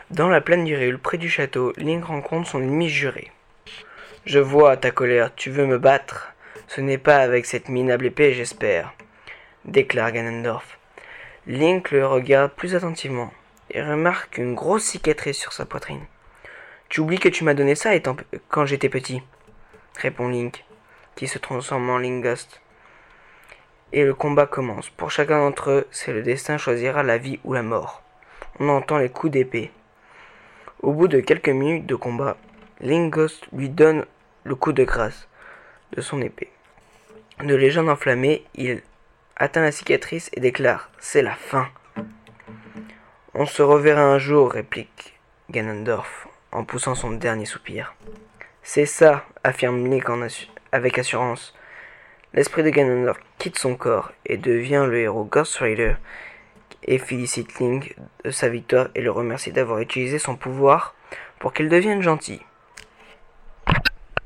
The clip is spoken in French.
Dans la plaine d'Hyrule, près du château, Link rencontre son ennemi juré. « Je vois ta colère, tu veux me battre? Ce n'est pas avec cette minable épée, j'espère, » déclare Ganondorf. Link le regarde plus attentivement et remarque une grosse cicatrice sur sa poitrine. « Tu oublies que tu m'as donné ça quand j'étais petit, » répond Link, qui se transforme en Lingust. Et le combat commence. Pour chacun d'entre eux, c'est le destin choisira la vie ou la mort. On entend les coups d'épée. Au bout de quelques minutes de combat, Lingust lui donne le coup de grâce de son épée. De légende enflammée, il atteint la cicatrice et déclare « C'est la fin !»« On se reverra un jour », réplique Ganondorf en poussant son dernier soupir. « C'est ça », affirme Link avec assurance. L'esprit de Ganondorf quitte son corps et devient le héros Ghost Rider et félicite Link de sa victoire et le remercie d'avoir utilisé son pouvoir pour qu'il devienne gentil.